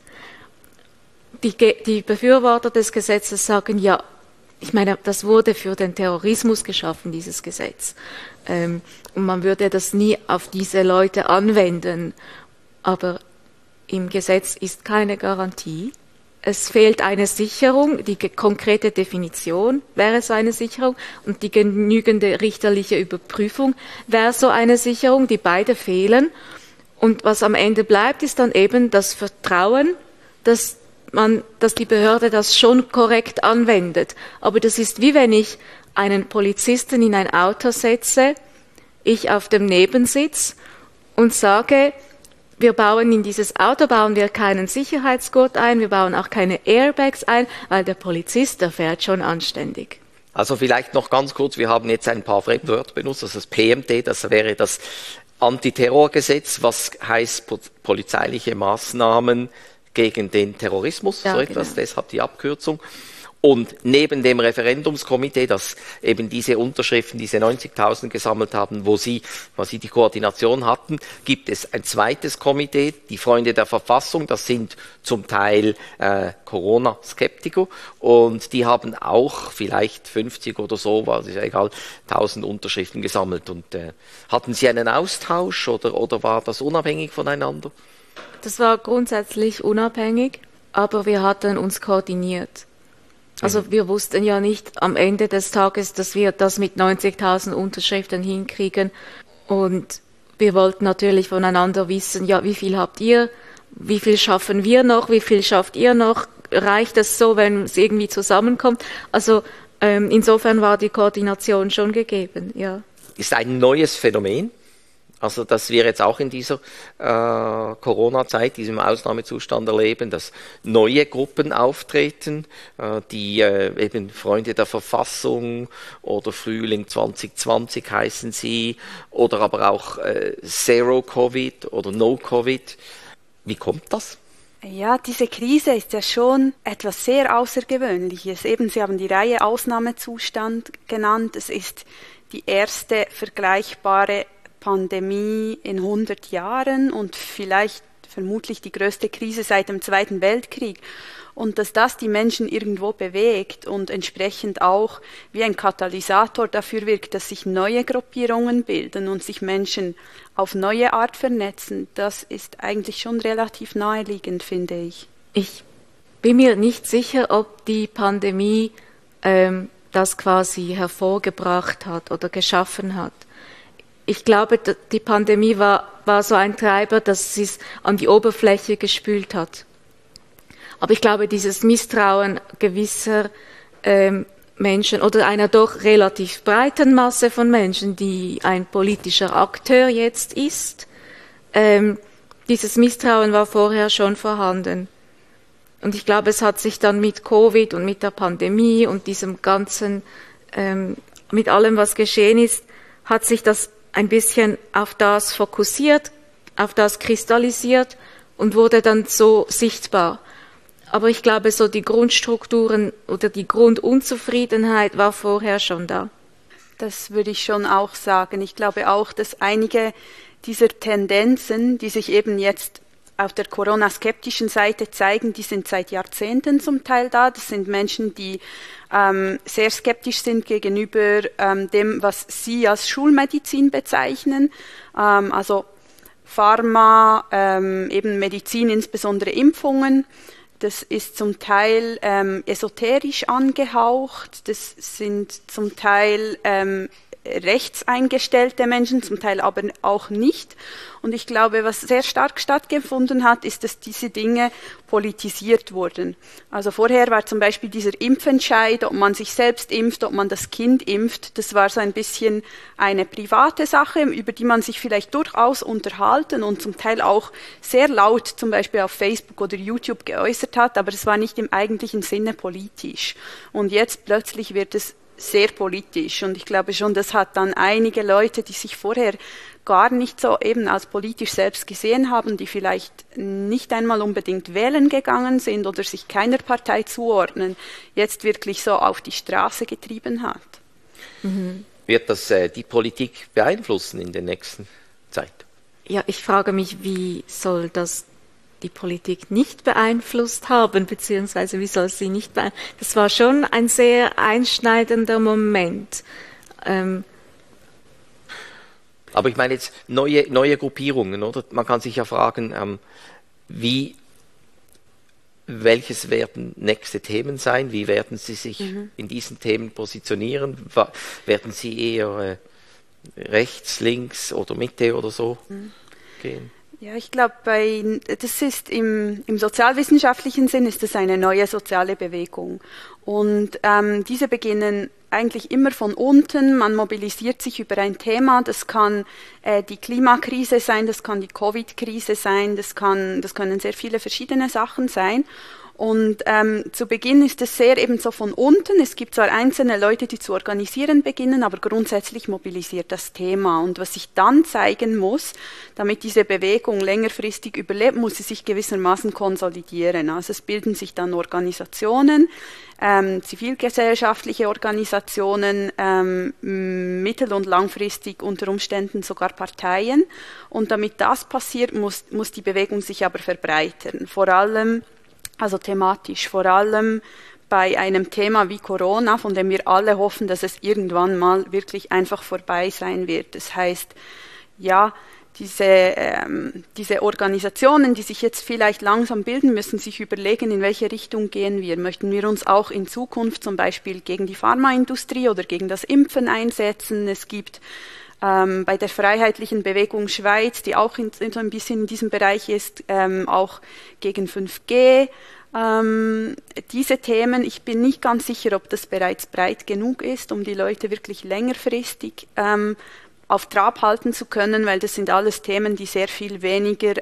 Die Befürworter des Gesetzes sagen, ja, ich meine, das wurde für den Terrorismus geschaffen, dieses Gesetz. Und man würde das nie auf diese Leute anwenden. Aber im Gesetz ist keine Garantie. Es fehlt eine Sicherung, die konkrete Definition wäre so eine Sicherung und die genügende richterliche Überprüfung wäre so eine Sicherung, die beide fehlen. Und was am Ende bleibt, ist dann eben das Vertrauen, dass die Behörde das schon korrekt anwendet. Aber das ist wie wenn ich einen Polizisten in ein Auto setze, ich auf dem Nebensitz und sage, wir bauen in dieses Auto, bauen wir keinen Sicherheitsgurt ein, wir bauen auch keine Airbags ein, weil der Polizist, der fährt schon anständig. Also vielleicht noch ganz kurz, wir haben jetzt ein paar Fremdwörter benutzt, das PMT, das wäre das Antiterrorgesetz, was heißt polizeiliche Maßnahmen gegen den Terrorismus, ja, so etwas, genau. Deshalb die Abkürzung. Und neben dem Referendumskomitee, das eben diese Unterschriften, diese 90.000 gesammelt haben, wo sie quasi die Koordination hatten, gibt es ein zweites Komitee, die Freunde der Verfassung, das sind zum Teil Corona-Skeptiker und die haben auch vielleicht 50 oder so, war es ja egal, 1000 Unterschriften gesammelt. Und hatten Sie einen Austausch oder war das unabhängig voneinander? Das war grundsätzlich unabhängig, aber wir hatten uns koordiniert. Also wir wussten ja nicht am Ende des Tages, dass wir das mit 90.000 Unterschriften hinkriegen. Und wir wollten natürlich voneinander wissen, ja, wie viel habt ihr, wie viel schaffen wir noch, wie viel schafft ihr noch, reicht es so, wenn es irgendwie zusammenkommt? Also insofern war die Koordination schon gegeben, ja. Ist ein neues Phänomen. Also, dass wir jetzt auch in dieser Corona-Zeit, diesem Ausnahmezustand erleben, dass neue Gruppen auftreten, die eben Freunde der Verfassung oder Frühling 2020 heißen sie, oder aber auch Zero Covid oder No Covid. Wie kommt das? Ja, diese Krise ist ja schon etwas sehr Außergewöhnliches. Eben, Sie haben die Reihe Ausnahmezustand genannt. Es ist die erste vergleichbare Pandemie in 100 Jahren und vermutlich die größte Krise seit dem Zweiten Weltkrieg. Und dass das die Menschen irgendwo bewegt und entsprechend auch wie ein Katalysator dafür wirkt, dass sich neue Gruppierungen bilden und sich Menschen auf neue Art vernetzen, das ist eigentlich schon relativ naheliegend, finde ich. Ich bin mir nicht sicher, ob die Pandemie das quasi hervorgebracht hat oder geschaffen hat. Ich glaube, die Pandemie war so ein Treiber, dass sie es an die Oberfläche gespült hat. Aber ich glaube, dieses Misstrauen gewisser Menschen oder einer doch relativ breiten Masse von Menschen, die ein politischer Akteur jetzt ist, dieses Misstrauen war vorher schon vorhanden. Und ich glaube, es hat sich dann mit Covid und mit der Pandemie und diesem ganzen, mit allem, was geschehen ist, hat sich das ein bisschen auf das fokussiert, auf das kristallisiert und wurde dann so sichtbar. Aber ich glaube, so die Grundstrukturen oder die Grundunzufriedenheit war vorher schon da. Das würde ich schon auch sagen. Ich glaube auch, dass einige dieser Tendenzen, die sich eben jetzt auf der Corona-skeptischen Seite zeigen, die sind seit Jahrzehnten zum Teil da. Das sind Menschen, die sehr skeptisch sind gegenüber dem, was sie als Schulmedizin bezeichnen. Also Pharma, eben Medizin, insbesondere Impfungen. Das ist zum Teil esoterisch angehaucht. Das sind zum Teil rechtseingestellte Menschen, zum Teil aber auch nicht. Und ich glaube, was sehr stark stattgefunden hat, ist, dass diese Dinge politisiert wurden. Also vorher war zum Beispiel dieser Impfentscheid, ob man sich selbst impft, ob man das Kind impft, das war so ein bisschen eine private Sache, über die man sich vielleicht durchaus unterhalten und zum Teil auch sehr laut zum Beispiel auf Facebook oder YouTube geäußert hat, aber es war nicht im eigentlichen Sinne politisch. Und jetzt plötzlich wird es sehr politisch und ich glaube schon, das hat dann einige Leute, die sich vorher gar nicht so eben als politisch selbst gesehen haben, die vielleicht nicht einmal unbedingt wählen gegangen sind oder sich keiner Partei zuordnen, jetzt wirklich so auf die Straße getrieben hat. Mhm. Wird das die Politik beeinflussen in der nächsten Zeit? Ja, ich frage mich, wie soll das die Politik nicht beeinflusst haben, beziehungsweise wie soll sie nicht beeinflussen? Das war schon ein sehr einschneidender Moment. Aber ich meine jetzt neue Gruppierungen, oder? Man kann sich ja fragen, welches werden nächste Themen sein? Wie werden Sie sich in diesen Themen positionieren? Werden Sie eher rechts, links oder Mitte oder so gehen? Ja, ich glaube, das ist im sozialwissenschaftlichen Sinn ist das eine neue soziale Bewegung. Und diese beginnen eigentlich immer von unten. Man mobilisiert sich über ein Thema. Das kann die Klimakrise sein, das kann die Covid-Krise sein, das können sehr viele verschiedene Sachen sein. Und zu Beginn ist es sehr eben so von unten. Es gibt zwar einzelne Leute, die zu organisieren beginnen, aber grundsätzlich mobilisiert das Thema. Und was sich dann zeigen muss, damit diese Bewegung längerfristig überlebt, muss sie sich gewissermaßen konsolidieren. Also es bilden sich dann Organisationen, zivilgesellschaftliche Organisationen, mittel- und langfristig unter Umständen sogar Parteien. Und damit das passiert, muss die Bewegung sich aber verbreitern. Also thematisch, vor allem bei einem Thema wie Corona, von dem wir alle hoffen, dass es irgendwann mal wirklich einfach vorbei sein wird. Das heißt, ja, diese Organisationen, die sich jetzt vielleicht langsam bilden, müssen sich überlegen, in welche Richtung gehen wir. Möchten wir uns auch in Zukunft zum Beispiel gegen die Pharmaindustrie oder gegen das Impfen einsetzen? Es gibt bei der Freiheitlichen Bewegung Schweiz, die auch so ein bisschen in diesem Bereich ist, auch gegen 5G. Diese Themen, ich bin nicht ganz sicher, ob das bereits breit genug ist, um die Leute wirklich längerfristig auf Trab halten zu können, weil das sind alles Themen, die sehr viel weniger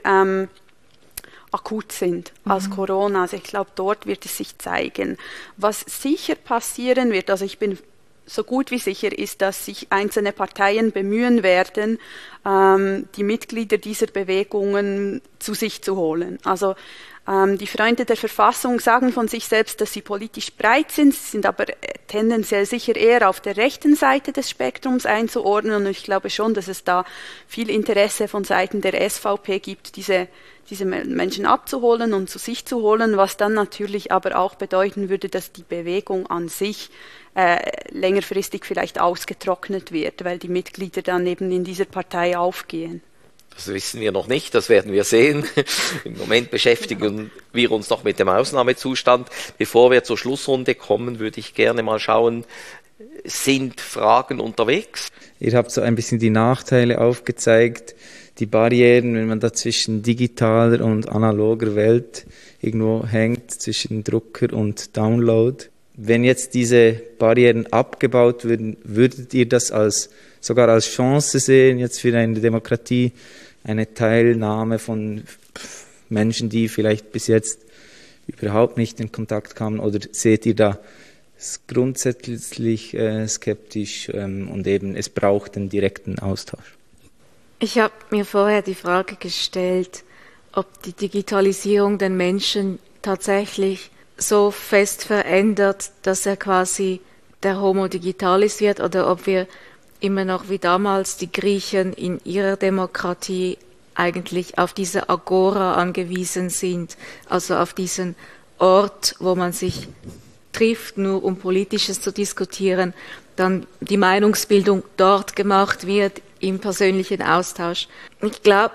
akut sind als Corona. Also ich glaube, dort wird es sich zeigen. Was sicher passieren wird, also ich bin so gut wie sicher ist, dass sich einzelne Parteien bemühen werden, die Mitglieder dieser Bewegungen zu sich zu holen. Also die Freunde der Verfassung sagen von sich selbst, dass sie politisch breit sind, sie sind aber tendenziell sicher eher auf der rechten Seite des Spektrums einzuordnen. Und ich glaube schon, dass es da viel Interesse von Seiten der SVP gibt, diese Menschen abzuholen und zu sich zu holen, was dann natürlich aber auch bedeuten würde, dass die Bewegung an sich längerfristig vielleicht ausgetrocknet wird, weil die Mitglieder dann eben in dieser Partei aufgehen. Das wissen wir noch nicht, das werden wir sehen. Im Moment beschäftigen wir uns noch mit dem Ausnahmezustand. Bevor wir zur Schlussrunde kommen, würde ich gerne mal schauen, sind Fragen unterwegs? Ihr habt so ein bisschen die Nachteile aufgezeigt, die Barrieren, wenn man da zwischen digitaler und analoger Welt irgendwo hängt, zwischen Drucker und Download. Wenn jetzt diese Barrieren abgebaut würden, würdet ihr das sogar als Chance sehen, jetzt für eine Demokratie, eine Teilnahme von Menschen, die vielleicht bis jetzt überhaupt nicht in Kontakt kamen, oder seht ihr da grundsätzlich skeptisch und eben es braucht einen direkten Austausch? Ich habe mir vorher die Frage gestellt, ob die Digitalisierung den Menschen tatsächlich so fest verändert, dass er quasi der Homo digitalis wird, oder ob wir immer noch wie damals die Griechen in ihrer Demokratie eigentlich auf diese Agora angewiesen sind, also auf diesen Ort, wo man sich trifft, nur um Politisches zu diskutieren, dann die Meinungsbildung dort gemacht wird, im persönlichen Austausch. Ich glaube,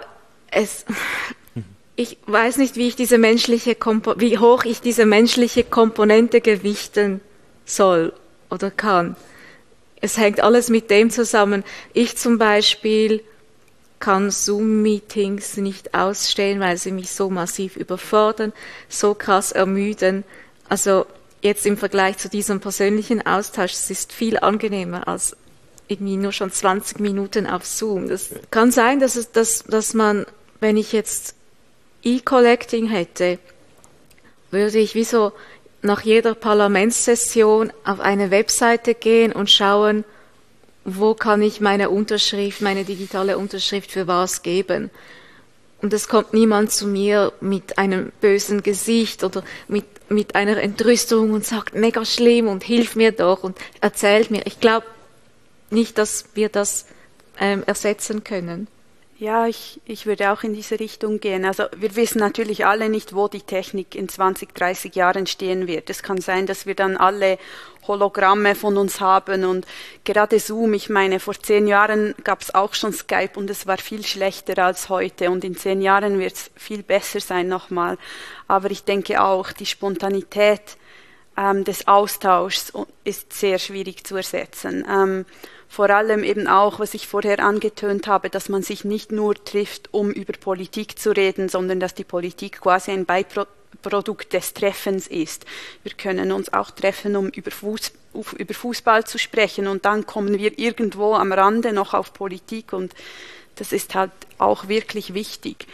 ich weiß nicht, wie hoch ich diese menschliche Komponente gewichten soll oder kann. Es hängt alles mit dem zusammen. Ich zum Beispiel kann Zoom-Meetings nicht ausstehen, weil sie mich so massiv überfordern, so krass ermüden. Also jetzt im Vergleich zu diesem persönlichen Austausch, es ist viel angenehmer als irgendwie nur schon 20 Minuten auf Zoom. Das kann sein, dass man, wenn ich jetzt E-Collecting hätte, würde ich wie so nach jeder Parlamentssession auf eine Webseite gehen und schauen, wo kann ich meine digitale Unterschrift für was geben. Und es kommt niemand zu mir mit einem bösen Gesicht oder mit einer Entrüstung und sagt, mega schlimm und hilf mir doch und erzählt mir. Ich glaube nicht, dass wir das ersetzen können. Ja, ich würde auch in diese Richtung gehen. Also wir wissen natürlich alle nicht, wo die Technik in 20, 30 Jahren stehen wird. Es kann sein, dass wir dann alle Hologramme von uns haben und gerade Zoom, ich meine, vor 10 Jahren gab es auch schon Skype und es war viel schlechter als heute und in 10 Jahren wird es viel besser sein nochmal. Aber ich denke auch, die Spontanität des Austauschs ist sehr schwierig zu ersetzen. vor allem eben auch, was ich vorher angetönt habe, dass man sich nicht nur trifft, um über Politik zu reden, sondern dass die Politik quasi ein Beiprodukt des Treffens ist. Wir können uns auch treffen, um über Fußball zu sprechen, und dann kommen wir irgendwo am Rande noch auf Politik, und das ist halt auch wirklich wichtig.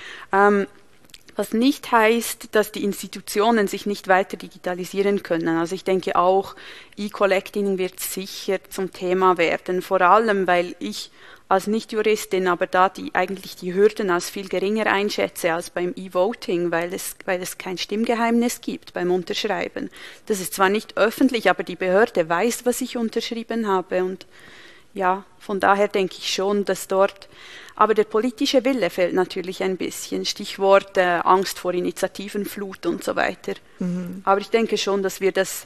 Was nicht heißt, dass die Institutionen sich nicht weiter digitalisieren können. Also ich denke auch, E-Collecting wird sicher zum Thema werden, vor allem, weil ich als Nicht-Juristin aber da eigentlich die Hürden als viel geringer einschätze als beim E-Voting, weil es kein Stimmgeheimnis gibt beim Unterschreiben. Das ist zwar nicht öffentlich, aber die Behörde weiß, was ich unterschrieben habe, und ja, von daher denke ich schon, dass dort, aber der politische Wille fehlt natürlich ein bisschen. Stichwort Angst vor Initiativenflut und so weiter. Mhm. Aber ich denke schon, dass wir das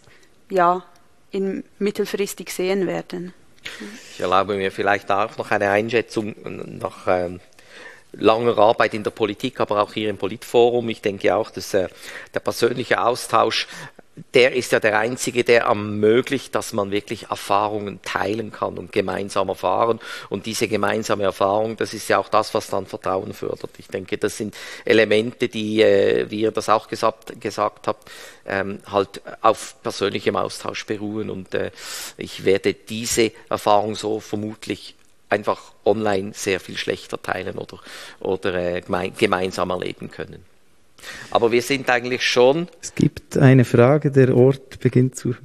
mittelfristig sehen werden. Ich erlaube mir vielleicht auch noch eine Einschätzung nach langer Arbeit in der Politik, aber auch hier im Politforum. Ich denke auch, dass der persönliche Austausch, der ist ja der einzige, der ermöglicht, dass man wirklich Erfahrungen teilen kann und gemeinsam erfahren. Und diese gemeinsame Erfahrung, das ist ja auch das, was dann Vertrauen fördert. Ich denke, das sind Elemente, die, wie ihr das auch gesagt habt, halt auf persönlichem Austausch beruhen. Und ich werde diese Erfahrung so vermutlich einfach online sehr viel schlechter teilen oder gemeinsam erleben können. Aber wir sind eigentlich schon... Es gibt eine Frage, der Ort beginnt sich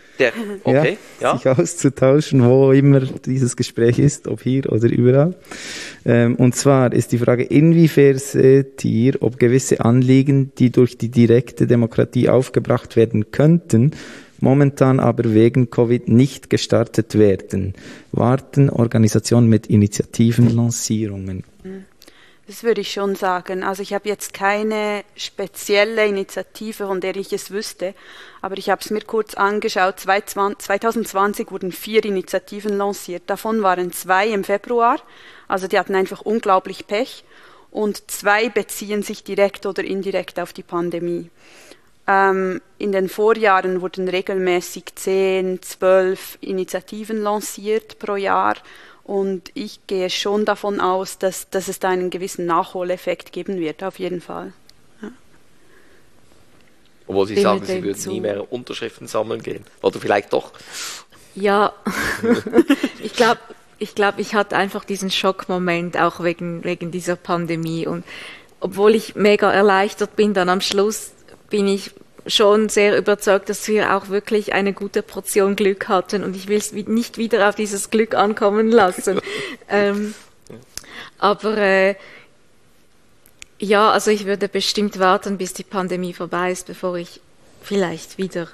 auszutauschen, wo immer dieses Gespräch ist, ob hier oder überall. Und zwar ist die Frage, inwiefern seht ihr, ob gewisse Anliegen, die durch die direkte Demokratie aufgebracht werden könnten, momentan aber wegen Covid nicht gestartet werden? Warten Organisationen mit Initiativen, Lancierungen? Das würde ich schon sagen. Also ich habe jetzt keine spezielle Initiative, von der ich es wüsste, aber ich habe es mir kurz angeschaut. 2020 wurden 4 Initiativen lanciert. Davon waren 2 im Februar, also die hatten einfach unglaublich Pech, und 2 beziehen sich direkt oder indirekt auf die Pandemie. In den Vorjahren wurden regelmäßig 10, 12 Initiativen lanciert pro Jahr. Und ich gehe schon davon aus, dass es da einen gewissen Nachholeffekt geben wird, auf jeden Fall. Ja. Obwohl Sie sagen, Sie würden nie mehr Unterschriften sammeln gehen. Oder vielleicht doch. Ja, ich glaube, ich hatte einfach diesen Schockmoment, auch wegen dieser Pandemie. Und obwohl ich mega erleichtert bin, dann am Schluss bin ich schon sehr überzeugt, dass wir auch wirklich eine gute Portion Glück hatten, und ich will es nicht wieder auf dieses Glück ankommen lassen. Aber also ich würde bestimmt warten, bis die Pandemie vorbei ist, bevor ich vielleicht wieder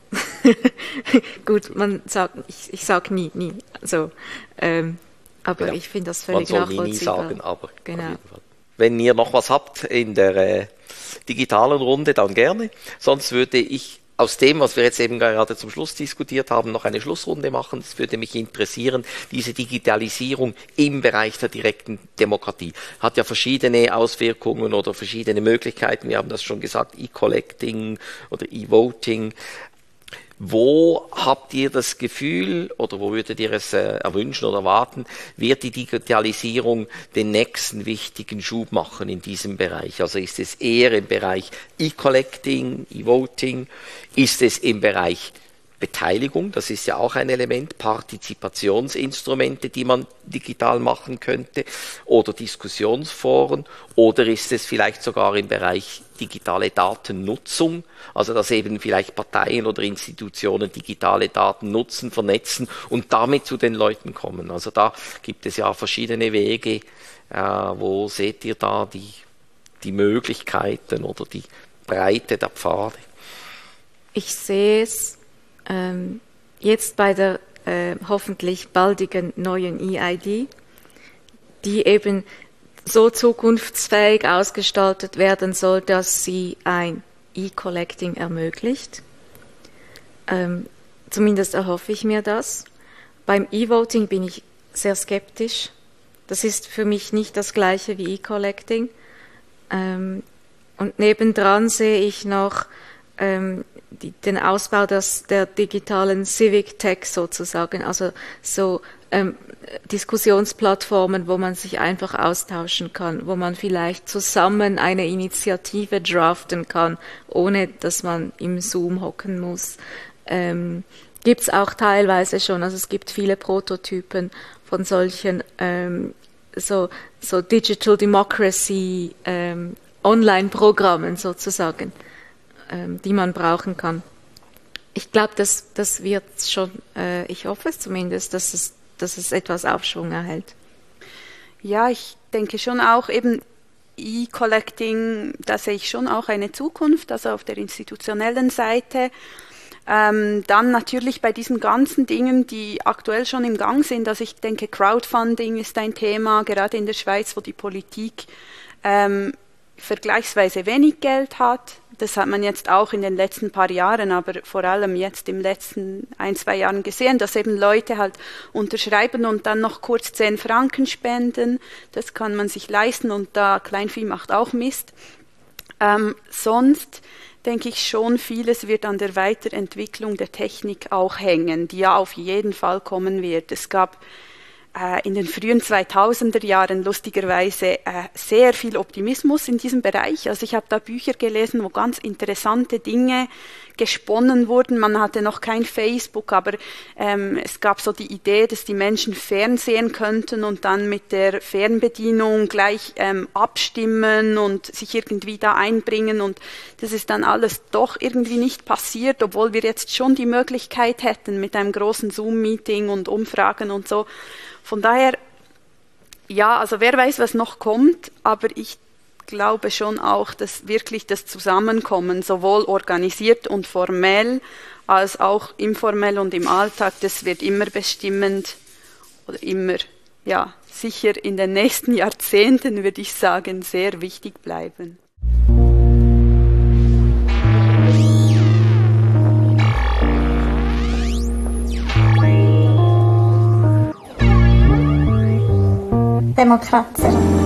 gut, man sagt, ich sage nie, also, aber ja, ich finde das völlig nachvollziehbar. Man soll nie sagen, aber genau. Wenn ihr noch was habt in der digitalen Runde, dann gerne. Sonst würde ich aus dem, was wir jetzt eben gerade zum Schluss diskutiert haben, noch eine Schlussrunde machen. Das würde mich interessieren, diese Digitalisierung im Bereich der direkten Demokratie. Hat ja verschiedene Auswirkungen oder verschiedene Möglichkeiten. Wir haben das schon gesagt, E-Collecting oder E-Voting. Wo habt ihr das Gefühl oder wo würdet ihr es erwünschen oder erwarten, wird die Digitalisierung den nächsten wichtigen Schub machen in diesem Bereich? Also ist es eher im Bereich E-Collecting, E-Voting? Ist es im Bereich Beteiligung? Das ist ja auch ein Element, Partizipationsinstrumente, die man digital machen könnte, oder Diskussionsforen, oder ist es vielleicht sogar im Bereich digitale Datennutzung, also dass eben vielleicht Parteien oder Institutionen digitale Daten nutzen, vernetzen und damit zu den Leuten kommen. Also da gibt es ja verschiedene Wege. Wo seht ihr da die Möglichkeiten oder die Breite der Pfade? Ich sehe es jetzt bei der hoffentlich baldigen neuen EID, die eben so zukunftsfähig ausgestaltet werden soll, dass sie ein E-Collecting ermöglicht. Zumindest erhoffe ich mir das. Beim E-Voting bin ich sehr skeptisch. Das ist für mich nicht das Gleiche wie E-Collecting. Und nebendran sehe ich noch den Ausbau der digitalen Civic Tech sozusagen, also so Diskussionsplattformen, wo man sich einfach austauschen kann, wo man vielleicht zusammen eine Initiative draften kann, ohne dass man im Zoom hocken muss. Gibt es auch teilweise schon, also es gibt viele Prototypen von solchen so Digital Democracy Online-Programmen sozusagen, die man brauchen kann. Ich glaube, das wird schon, ich hoffe es zumindest, dass es etwas Aufschwung erhält. Ja, ich denke schon auch eben E-Collecting, da sehe ich schon auch eine Zukunft, also auf der institutionellen Seite. Dann natürlich bei diesen ganzen Dingen, die aktuell schon im Gang sind, also ich denke, Crowdfunding ist ein Thema, gerade in der Schweiz, wo die Politik vergleichsweise wenig Geld hat. Das hat man jetzt auch in den letzten paar Jahren, aber vor allem jetzt im letzten 1-2 Jahren gesehen, dass eben Leute halt unterschreiben und dann noch kurz 10 Franken spenden. Das kann man sich leisten und da Kleinvieh macht auch Mist. Sonst denke ich schon, vieles wird an der Weiterentwicklung der Technik auch hängen, die ja auf jeden Fall kommen wird. Es gab in den frühen 2000er Jahren lustigerweise sehr viel Optimismus in diesem Bereich. Also ich habe da Bücher gelesen, wo ganz interessante Dinge gesponnen wurden. Man hatte noch kein Facebook, aber es gab so die Idee, dass die Menschen fernsehen könnten und dann mit der Fernbedienung gleich abstimmen und sich irgendwie da einbringen. Und das ist dann alles doch irgendwie nicht passiert, obwohl wir jetzt schon die Möglichkeit hätten mit einem großen Zoom-Meeting und Umfragen und so. Von daher, ja, also wer weiß, was noch kommt, aber ich glaube schon auch, dass wirklich das Zusammenkommen, sowohl organisiert und formell, als auch informell und im Alltag, das wird immer bestimmend oder immer, ja, sicher in den nächsten Jahrzehnten, würde ich sagen, sehr wichtig bleiben. Demokracja.